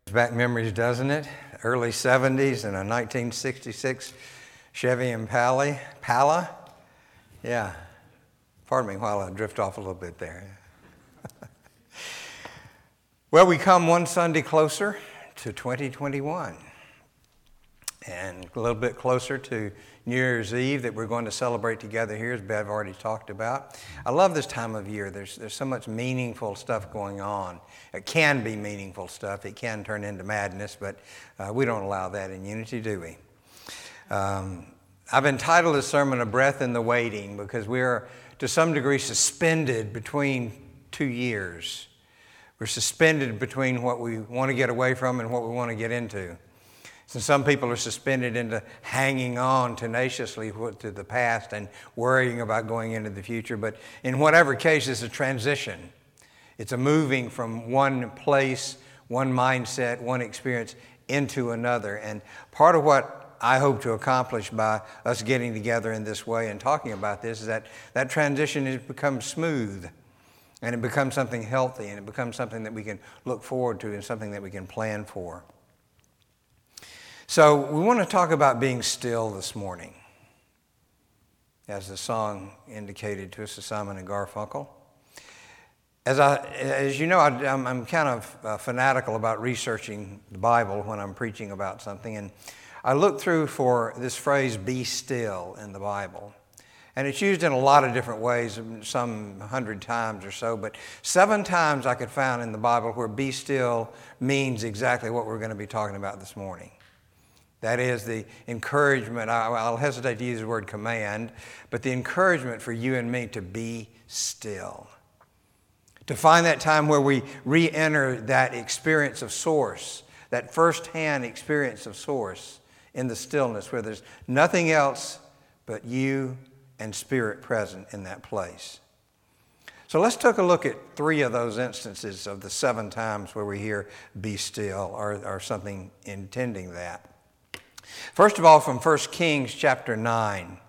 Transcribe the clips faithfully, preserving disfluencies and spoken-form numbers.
Back memories, doesn't it? Early seventies and a nineteen sixty-six Chevy Impala. Impala? Yeah. Pardon me while I drift off a little bit there. Well, we come one Sunday closer to twenty twenty-one. And a little bit closer to New Year's Eve that we're going to celebrate together here, as Bev already talked about. I love this time of year. There's there's so much meaningful stuff going on. It can be meaningful stuff. It can turn into madness, but uh, we don't allow that in Unity, do we? Um, I've entitled this sermon, A Breath in the Waiting, because we are, to some degree, suspended between two years. We're suspended between what we want to get away from and what we want to get into. So some people are suspended into hanging on tenaciously to the past and worrying about going into the future. But in whatever case, it's a transition. It's a moving from one place, one mindset, one experience into another. And part of what I hope to accomplish by us getting together in this way and talking about this is that that transition has become smooth. And it becomes something healthy. And it becomes something that we can look forward to and something that we can plan for. So we want to talk about being still this morning, as the song indicated to us, to Simon and Garfunkel. As I, as you know, I, I'm, I'm kind of uh, fanatical about researching the Bible when I'm preaching about something, and I looked through for this phrase, "be still," in the Bible. And it's used in a lot of different ways, some hundred times or so, but seven times I could find in the Bible where "be still" means exactly what we're going to be talking about this morning. That is the encouragement, I'll hesitate to use the word command, but the encouragement for you and me to be still. To find that time where we re-enter that experience of source, that first-hand experience of source in the stillness where there's nothing else but you and Spirit present in that place. So let's take a look at three of those instances of the seven times where we hear "be still" or, or something intending that. First of all, from First Kings chapter nine.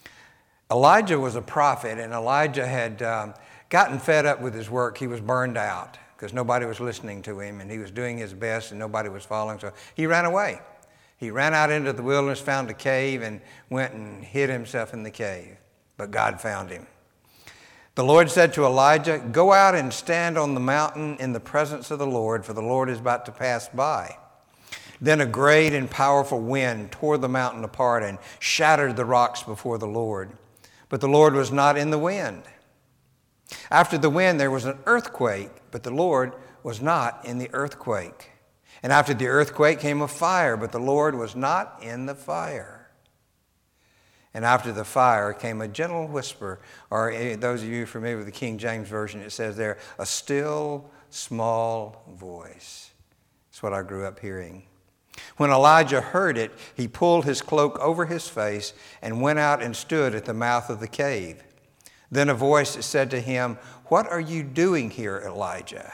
Elijah was a prophet, and Elijah had um, gotten fed up with his work. He was burned out because nobody was listening to him, and he was doing his best, and nobody was following. So he ran away. He ran out into the wilderness, found a cave, and went and hid himself in the cave. But God found him. The Lord said to Elijah, "Go out and stand on the mountain in the presence of the Lord, for the Lord is about to pass by." Then a great and powerful wind tore the mountain apart and shattered the rocks before the Lord. But the Lord was not in the wind. After the wind there was an earthquake, but the Lord was not in the earthquake. And after the earthquake came a fire, but the Lord was not in the fire. And after the fire came a gentle whisper, or those of you familiar with the King James Version, it says there, a still, small voice. That's what I grew up hearing. When Elijah heard it, he pulled his cloak over his face and went out and stood at the mouth of the cave. Then a voice said to him, "What are you doing here, Elijah?"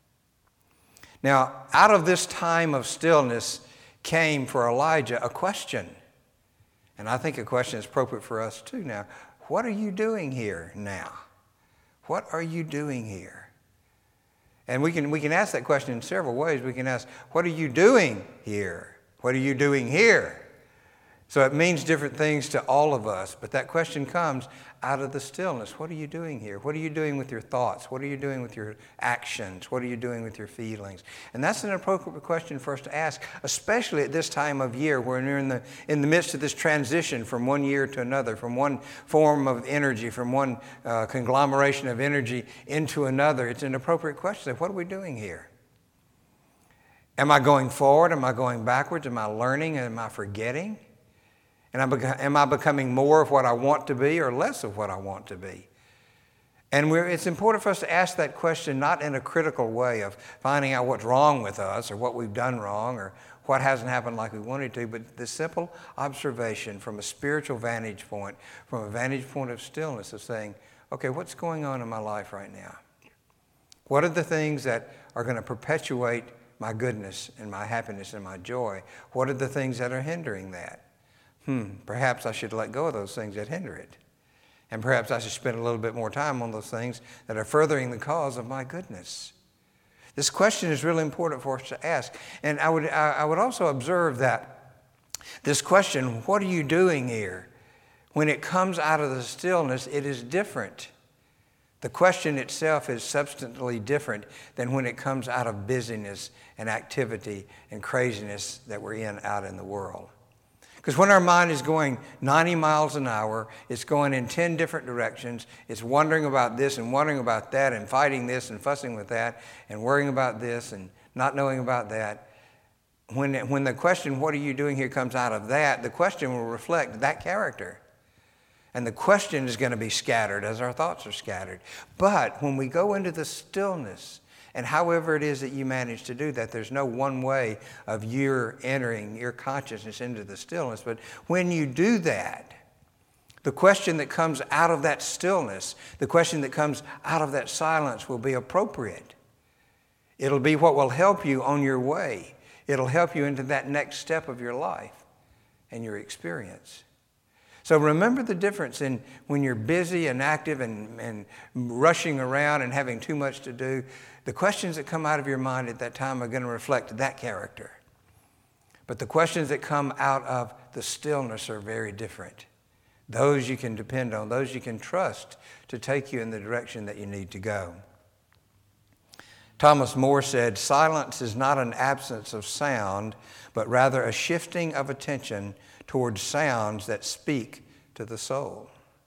Now, out of this time of stillness came for Elijah a question. And I think a question is appropriate for us too now. What are you doing here now? What are you doing here? And we can we can ask that question in several ways. We can ask, what are you doing here? What are you doing here? So it means different things to all of us. But that question comes out of the stillness. What are you doing here? What are you doing with your thoughts? What are you doing with your actions? What are you doing with your feelings? And that's an appropriate question for us to ask, especially at this time of year when we're in the, in the midst of this transition from one year to another, from one form of energy, from one uh, conglomeration of energy into another. It's an appropriate question. What are we doing here? Am I going forward? Am I going backwards? Am I learning? Am I forgetting? And am I becoming more of what I want to be or less of what I want to be? And we're, it's important for us to ask that question not in a critical way of finding out what's wrong with us or what we've done wrong or what hasn't happened like we wanted to, but the simple observation from a spiritual vantage point, from a vantage point of stillness of saying, okay, what's going on in my life right now? What are the things that are going to perpetuate my goodness and my happiness and my joy? What are the things that are hindering that? Hmm, perhaps I should let go of those things that hinder it. And perhaps I should spend a little bit more time on those things that are furthering the cause of my goodness. This question is really important for us to ask. And I would, I, I would also observe that this question, what are you doing here? When it comes out of the stillness, it is different. The question itself is substantially different than when it comes out of busyness and activity and craziness that we're in out in the world. Because when our mind is going ninety miles an hour, it's going in ten different directions, it's wondering about this and wondering about that and fighting this and fussing with that and worrying about this and not knowing about that. When, when the question, what are you doing here, comes out of that, the question will reflect that character. And the question is going to be scattered as our thoughts are scattered. But when we go into the stillness, and however it is that you manage to do that, there's no one way of your entering your consciousness into the stillness. But when you do that, the question that comes out of that stillness, the question that comes out of that silence will be appropriate. It'll be what will help you on your way. It'll help you into that next step of your life and your experience. So remember the difference in when you're busy and active and, and rushing around and having too much to do. The questions that come out of your mind at that time are going to reflect that character. But the questions that come out of the stillness are very different. Those you can depend on, those you can trust to take you in the direction that you need to go. Thomas More said, "Silence is not an absence of sound, but rather a shifting of attention towards sounds that speak to the soul."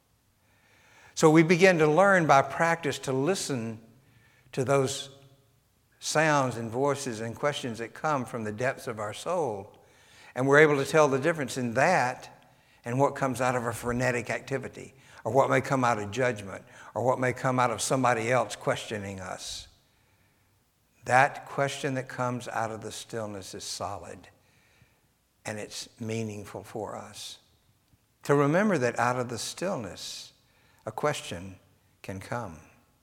So we begin to learn by practice to listen to those sounds and voices and questions that come from the depths of our soul. And we're able to tell the difference in that and what comes out of a frenetic activity, or what may come out of judgment, or what may come out of somebody else questioning us. That question that comes out of the stillness is solid, and it's meaningful for us. To remember that out of the stillness, a question can come.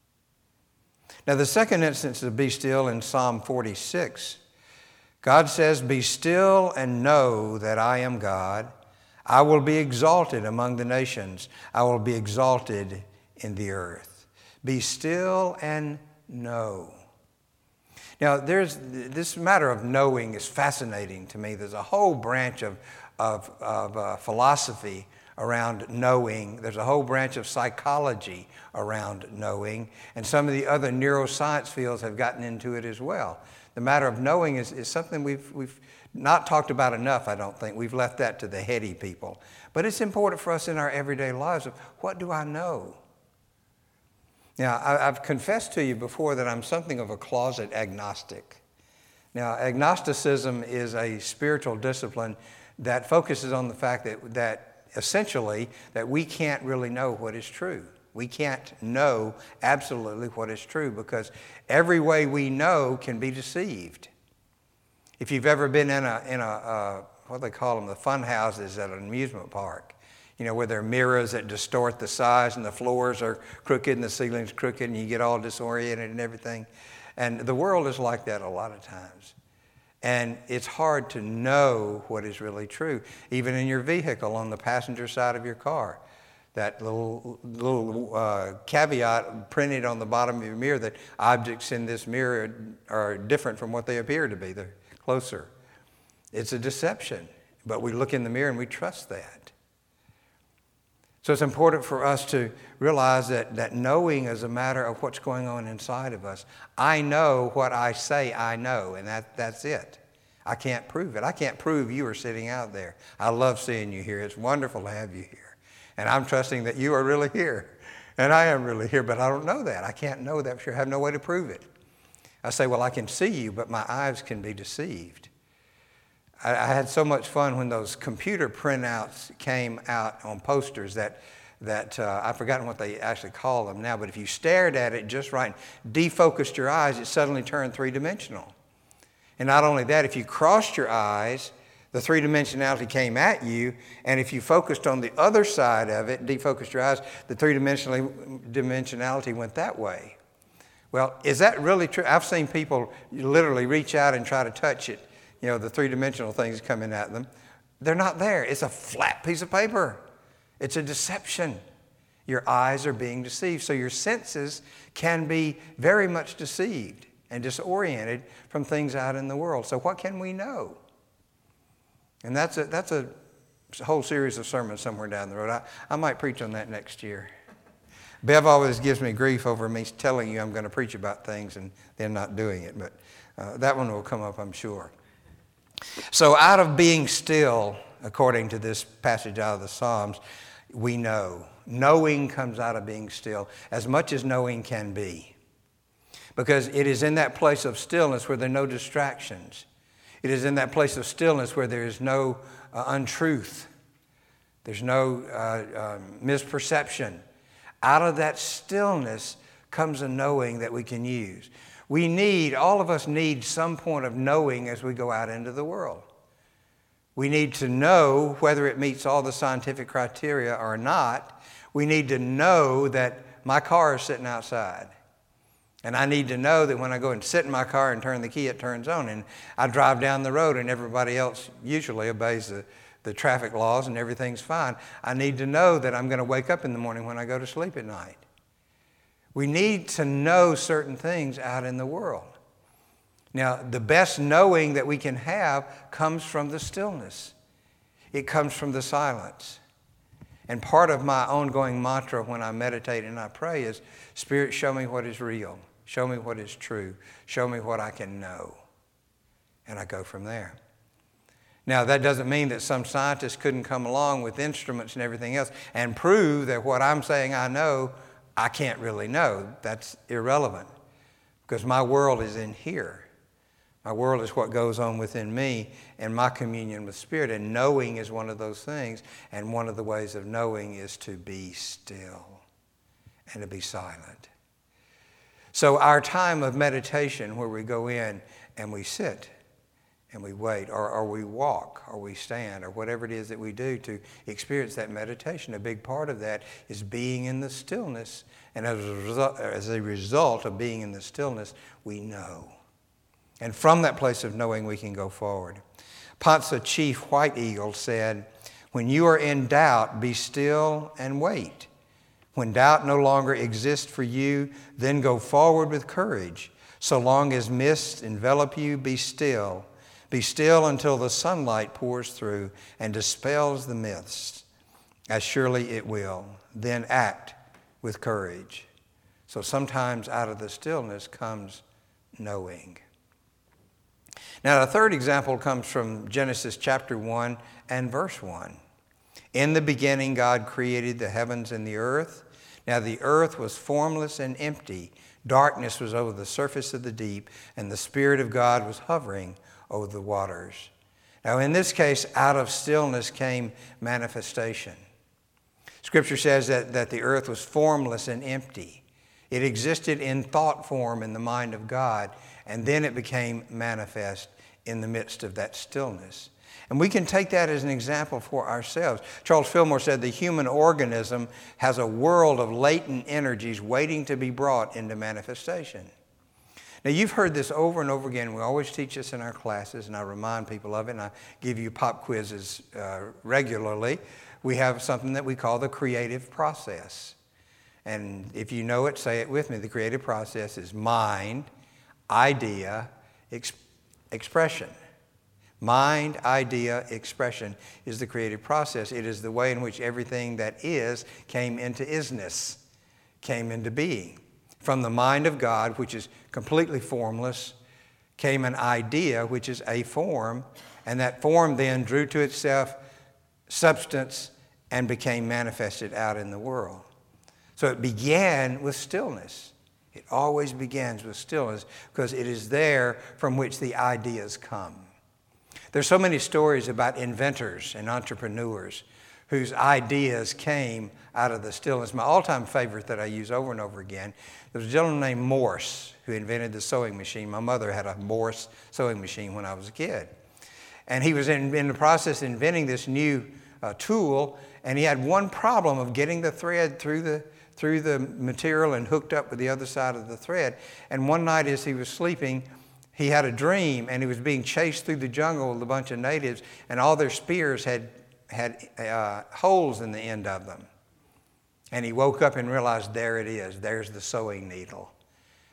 Now, the second instance of be still in Psalm forty-six, God says, "Be still and know that I am God. I will be exalted among the nations. I will be exalted in the earth." Be still and know. Now, there's this matter of knowing is fascinating to me. There's a whole branch of, of, of uh, philosophy around knowing. There's a whole branch of psychology around knowing. And some of the other neuroscience fields have gotten into it as well. The matter of knowing is, is something we've, we've not talked about enough, I don't think. We've left that to the heady people. But it's important for us in our everyday lives of, what do I know? Now, I've confessed to you before that I'm something of a closet agnostic. Now, agnosticism is a spiritual discipline that focuses on the fact that, that essentially that we can't really know what is true. We can't know absolutely what is true because every way we know can be deceived. If you've ever been in a, in a uh, what do they call them, the fun houses at an amusement park, you know, where there are mirrors that distort the size and the floors are crooked and the ceiling's crooked and you get all disoriented and everything. And the world is like that a lot of times. And it's hard to know what is really true. Even in your vehicle on the passenger side of your car, that little, little uh, caveat printed on the bottom of your mirror that objects in this mirror are different from what they appear to be. They're closer. It's a deception, but we look in the mirror and we trust that. So it's important for us to realize that, that knowing is a matter of what's going on inside of us. I know what I say I know, and that, that's it. I can't prove it. I can't prove you are sitting out there. I love seeing you here. It's wonderful to have you here. And I'm trusting that you are really here. And I am really here, but I don't know that. I can't know that for sure. I have no way to prove it. I say, well, I can see you, but my eyes can be deceived. I had so much fun when those computer printouts came out on posters that, that uh, I've forgotten what they actually call them now, but if you stared at it just right, defocused your eyes, it suddenly turned three-dimensional. And not only that, if you crossed your eyes, the three-dimensionality came at you, and if you focused on the other side of it, defocused your eyes, the three-dimensionality went that way. Well, is that really true? I've seen people literally reach out and try to touch it. You know, the three-dimensional things coming at them. They're not there. It's a flat piece of paper. It's a deception. Your eyes are being deceived. So your senses can be very much deceived. and disoriented from things out in the world. So what can we know? And that's a, that's a whole series of sermons somewhere down the road. I, I might preach on that next year. Bev always gives me grief over me telling you I'm going to preach about things and then not doing it. But uh, that one will come up, I'm sure. So out of being still, according to this passage out of the Psalms, we know. Knowing comes out of being still, as much as knowing can be. Because it is in that place of stillness where there are no distractions. It is in that place of stillness where there is no uh, untruth. There's no uh, um, misperception. Out of that stillness comes a knowing that we can use. We need, all of us need some point of knowing as we go out into the world. We need to know whether it meets all the scientific criteria or not. We need to know that my car is sitting outside. And I need to know that when I go and sit in my car and turn the key, it turns on. And I drive down the road and everybody else usually obeys the, the traffic laws and everything's fine. I need to know that I'm going to wake up in the morning when I go to sleep at night. We need to know certain things out in the world. Now, the best knowing that we can have comes from the stillness. It comes from the silence. And part of my ongoing mantra when I meditate and I pray is, Spirit, show me what is real. Show me what is true. Show me what I can know. And I go from there. Now, that doesn't mean that some scientists couldn't come along with instruments and everything else and prove that what I'm saying I know, I can't really know. That's irrelevant. Because my world is in here. My world is what goes on within me and my communion with Spirit. And knowing is one of those things. And one of the ways of knowing is to be still and to be silent. So our time of meditation where we go in and we sit and we wait, or, or we walk, or we stand, or whatever it is that we do to experience that meditation, a big part of that is being in the stillness. And as a result, as a result of being in the stillness, we know. And from that place of knowing, we can go forward. Panza Chief White Eagle said, "When you are in doubt, be still and wait. When doubt no longer exists for you, then go forward with courage. So long as mists envelop you, be still. Be still until the sunlight pours through and dispels the mists, as surely it will. Then act with courage." So sometimes out of the stillness comes knowing. Now, the third example comes from Genesis chapter one and verse one. "In the beginning, God created the heavens and the earth. Now the earth was formless and empty. Darkness was over the surface of the deep, and the Spirit of God was hovering over the waters." Now, in this case, out of stillness came manifestation. Scripture says that, that the earth was formless and empty. It existed in thought form in the mind of God, and then it became manifest in the midst of that stillness. And we can take that as an example for ourselves. Charles Fillmore said the human organism has a world of latent energies waiting to be brought into manifestation. Now, you've heard this over and over again. We always teach this in our classes, and I remind people of it, and I give you pop quizzes uh, regularly. We have something that we call the creative process. And if you know it, say it with me. The creative process is mind, idea, ex- expression. Mind, idea, expression is the creative process. It is the way in which everything that is came into isness, came into being. From the mind of God, which is completely formless, came an idea, which is a form, and that form then drew to itself substance and became manifested out in the world. So it began with stillness. It always begins with stillness because it is there from which the ideas come. There's so many stories about inventors and entrepreneurs whose ideas came out of the stillness. My all-time favorite that I use over and over again, there was a gentleman named Morse who invented the sewing machine. My mother had a Morse sewing machine when I was a kid. And he was in, in the process of inventing this new uh, tool, and he had one problem of getting the thread through the through the material and hooked up with the other side of the thread. And one night as he was sleeping, he had a dream, and he was being chased through the jungle with a bunch of natives, and all their spears had, had uh, holes in the end of them. And he woke up and realized, there it is. There's the sewing needle.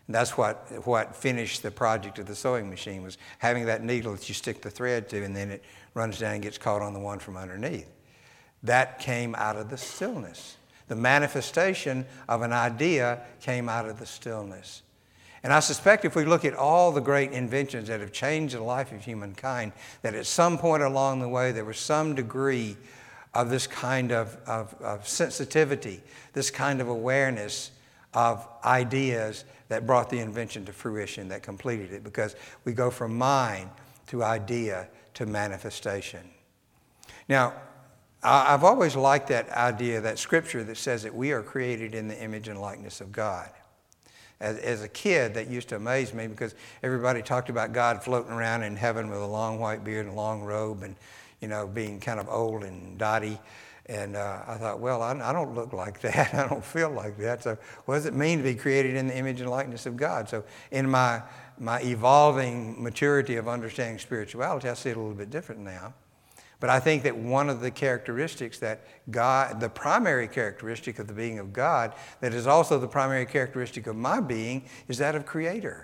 And that's what, what finished the project of the sewing machine, was having that needle that you stick the thread to, and then it runs down and gets caught on the one from underneath. That came out of the stillness. The manifestation of an idea came out of the stillness. And I suspect if we look at all the great inventions that have changed the life of humankind, that at some point along the way there was some degree of this kind of, of, of sensitivity, this kind of awareness of ideas that brought the invention to fruition, that completed it, because we go from mind to idea to manifestation. Now, I've always liked that idea, that scripture that says that we are created in the image and likeness of God. As, as a kid, that used to amaze me, because everybody talked about God floating around in heaven with a long white beard and a long robe, and, you know, being kind of old and dotty. And uh, I thought, well, I, I don't look like that. I don't feel like that. So what does it mean to be created in the image and likeness of God? So in my, my evolving maturity of understanding spirituality, I see it a little bit different now. But I think that one of the characteristics that God, the primary characteristic of the being of God, that is also the primary characteristic of my being, is that of creator.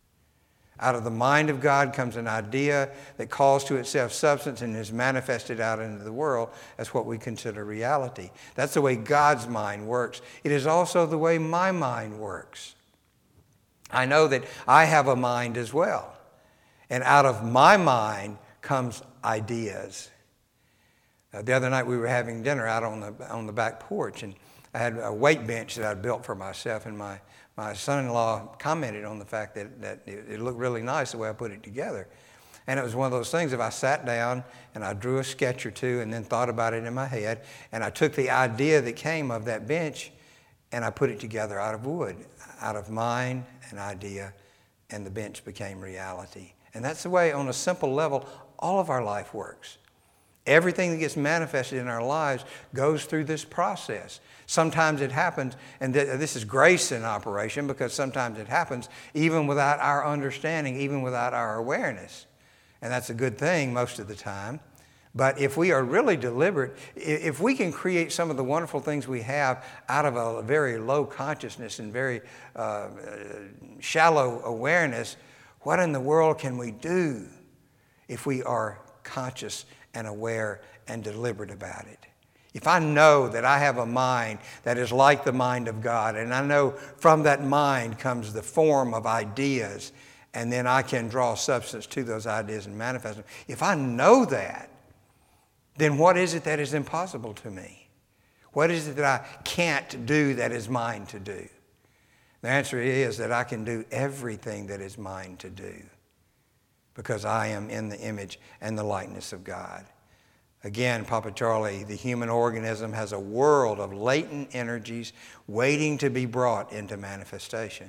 Out of the mind of God comes an idea that calls to itself substance and is manifested out into the world as what we consider reality. That's the way God's mind works. It is also the way my mind works. I know that I have a mind as well. And out of my mind comes ideas. Uh, the other night we were having dinner out on the on the back porch, and I had a weight bench that I'd built for myself, and my, my son-in-law commented on the fact that, that it, it looked really nice the way I put it together. And it was one of those things, if I sat down and I drew a sketch or two and then thought about it in my head, and I took the idea that came of that bench and I put it together out of wood, out of mind, an idea, and the bench became reality. And that's the way, on a simple level, all of our life works. Everything that gets manifested in our lives goes through this process. Sometimes it happens, and th- this is grace in operation, because sometimes it happens even without our understanding, even without our awareness. And that's a good thing most of the time. But if we are really deliberate, if we can create some of the wonderful things we have out of a very low consciousness and very uh, shallow awareness, what in the world can we do if we are conscious and aware and deliberate about it? If I know that I have a mind that is like the mind of God, and I know from that mind comes the form of ideas, and then I can draw substance to those ideas and manifest them. If I know that, then what is it that is impossible to me? What is it that I can't do that is mine to do? The answer is that I can do everything that is mine to do, because I am in the image and the likeness of God. Again, Papa Charlie, the human organism has a world of latent energies waiting to be brought into manifestation.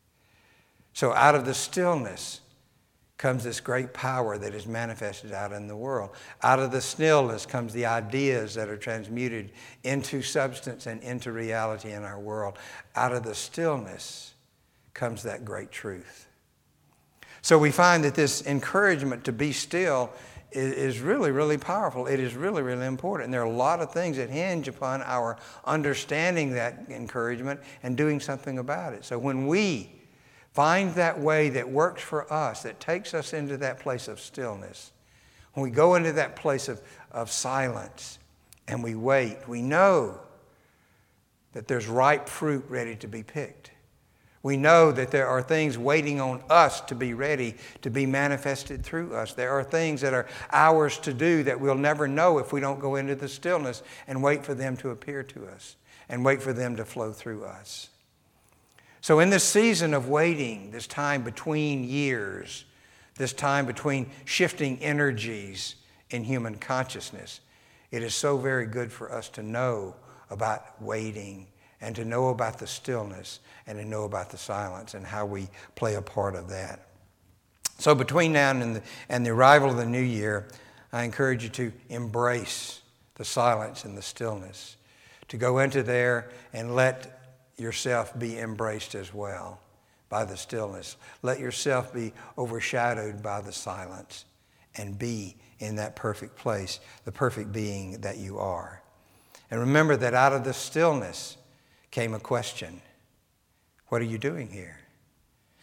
So out of the stillness comes this great power that is manifested out in the world. Out of the stillness comes the ideas that are transmuted into substance and into reality in our world. Out of the stillness comes that great truth. So we find that this encouragement to be still is really, really powerful. It is really, really important. And there are a lot of things that hinge upon our understanding that encouragement and doing something about it. So when we find that way that works for us, that takes us into that place of stillness, when we go into that place of, of silence and we wait, we know that there's ripe fruit ready to be picked. We know that there are things waiting on us to be ready to be manifested through us. There are things that are ours to do that we'll never know if we don't go into the stillness and wait for them to appear to us and wait for them to flow through us. So in this season of waiting, this time between years, this time between shifting energies in human consciousness, it is so very good for us to know about waiting and to know about the stillness and to know about the silence and how we play a part of that. So between now and the, and the arrival of the new year, I encourage you to embrace the silence and the stillness, to go into there and let yourself be embraced as well by the stillness. Let yourself be overshadowed by the silence and be in that perfect place, the perfect being that you are. And remember that out of the stillness came a question. What are you doing here?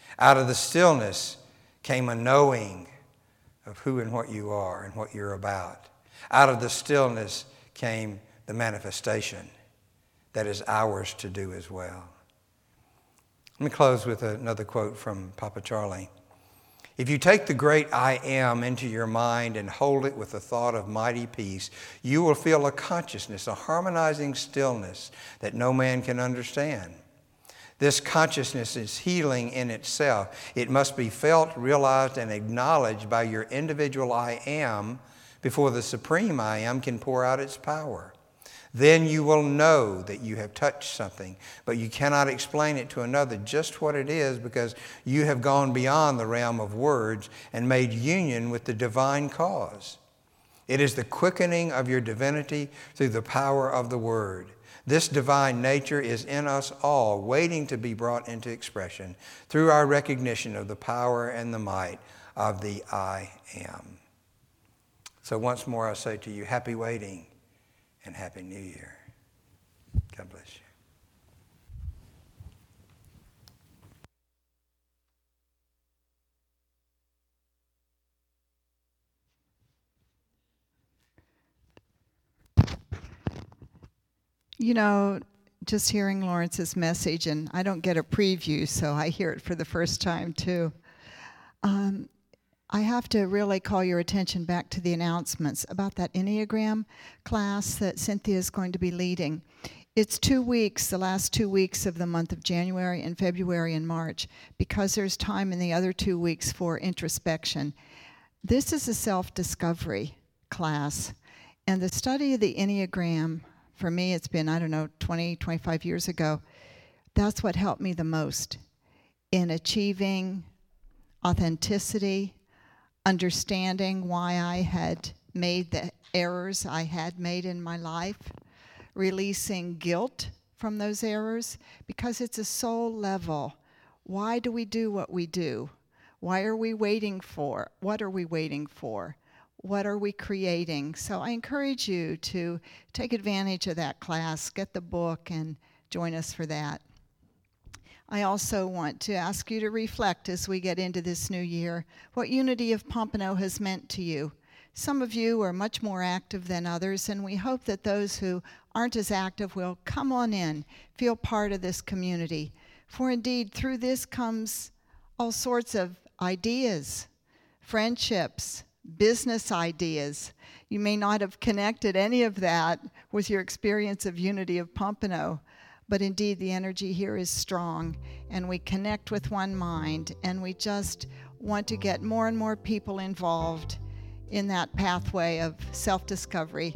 Out of the stillness came a knowing of who and what you are and what you're about. Out of the stillness came the manifestation that is ours to do as well. Let me close with another quote from Papa Charlie. If you take the great I am into your mind and hold it with the thought of mighty peace, you will feel a consciousness, a harmonizing stillness that no man can understand. This consciousness is healing in itself. It must be felt, realized, and acknowledged by your individual I am before the supreme I am can pour out its power. Then you will know that you have touched something, but you cannot explain it to another just what it is because you have gone beyond the realm of words and made union with the divine cause. It is the quickening of your divinity through the power of the word. This divine nature is in us all, waiting to be brought into expression through our recognition of the power and the might of the I am. So once more I say to you, happy waiting. And Happy New Year. God bless you. You know, just hearing Lawrence's message, and I don't get a preview, so I hear it for the first time too. Um, I have to really call your attention back to the announcements about that Enneagram class that Cynthia is going to be leading. It's two weeks, the last two weeks of the month of January and February and March, because there's time in the other two weeks for introspection. This is a self-discovery class, and the study of the Enneagram, for me it's been, I don't know, twenty, twenty-five years ago, that's what helped me the most in achieving authenticity, understanding why I had made the errors I had made in my life, releasing guilt from those errors, because it's a soul level. Why do we do what we do? Why are we waiting for? What are we waiting for? What are we creating? So I encourage you to take advantage of that class, get the book, and join us for that. I also want to ask you to reflect as we get into this new year what Unity of Pompano has meant to you. Some of you are much more active than others, and we hope that those who aren't as active will come on in, feel part of this community. For indeed, through this comes all sorts of ideas, friendships, business ideas. You may not have connected any of that with your experience of Unity of Pompano, but indeed the energy here is strong, and we connect with one mind, and we just want to get more and more people involved in that pathway of self-discovery.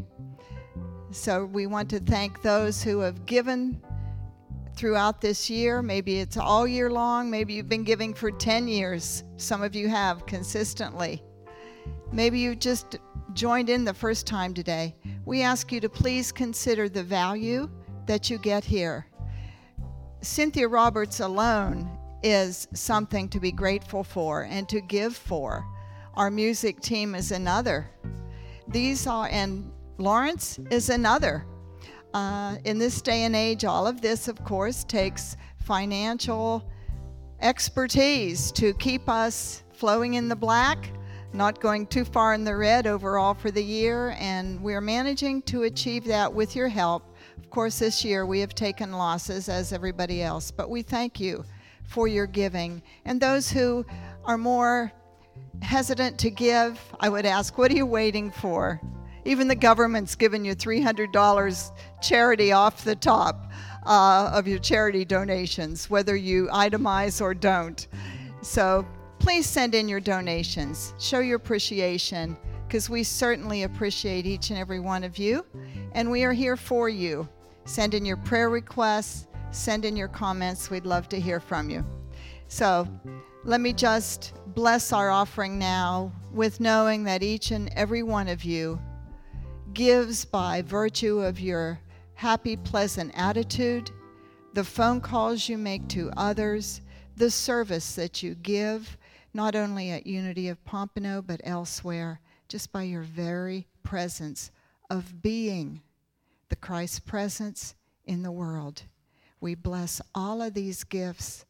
So we want to thank those who have given throughout this year. Maybe it's all year long, maybe you've been giving for ten years. Some of you have consistently. Maybe you just joined in the first time today. We ask you to please consider the value that you get here. Cynthia Roberts alone is something to be grateful for and to give for. Our music team is another. These are, and Lawrence is another. Uh, in this day and age, all of this, of course, takes financial expertise to keep us flowing in the black, not going too far in the red overall for the year, and we're managing to achieve that with your help. Of course, this year we have taken losses as everybody else, but we thank you for your giving. And those who are more hesitant to give, I would ask, what are you waiting for? Even the government's given you three hundred dollars charity off the top uh, of your charity donations, whether you itemize or don't. So please send in your donations. Show your appreciation, because we certainly appreciate each and every one of you, and we are here for you. Send in your prayer requests, send in your comments. We'd love to hear from you. So let me just bless our offering now with knowing that each and every one of you gives by virtue of your happy, pleasant attitude, the phone calls you make to others, the service that you give, not only at Unity of Pompano, but elsewhere, just by your very presence of being the Christ presence in the world. We bless all of these gifts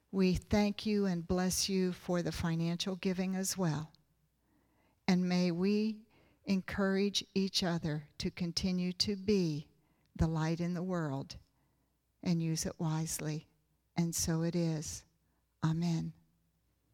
We thank you and bless you for the financial giving as well. And may we encourage each other to continue to be the light in the world and use it wisely. And so it is. Amen.